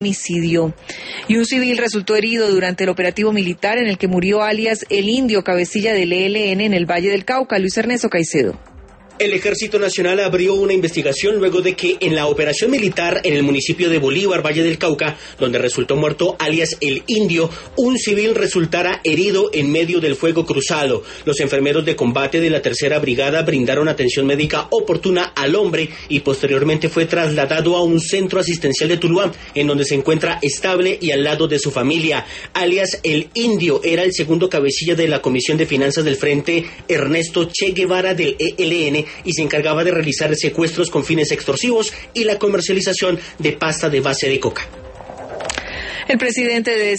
homicidio. Y un civil resultó herido durante el operativo militar en el que murió alias El Indio, cabecilla del ELN en el Valle del Cauca. Luis Ernesto Caicedo. El Ejército Nacional abrió una investigación luego de que en la operación militar en el municipio de Bolívar, Valle del Cauca, donde resultó muerto alias El Indio, un civil resultara herido en medio del fuego cruzado. Los enfermeros de combate de la Tercera Brigada brindaron atención médica oportuna al hombre y posteriormente fue trasladado a un centro asistencial de Tuluá, en donde se encuentra estable y al lado de su familia. Alias El Indio era el segundo cabecilla de la Comisión de Finanzas del Frente Ernesto Che Guevara del ELN, y se encargaba de realizar secuestros con fines extorsivos y la comercialización de pasta de base de coca. El presidente de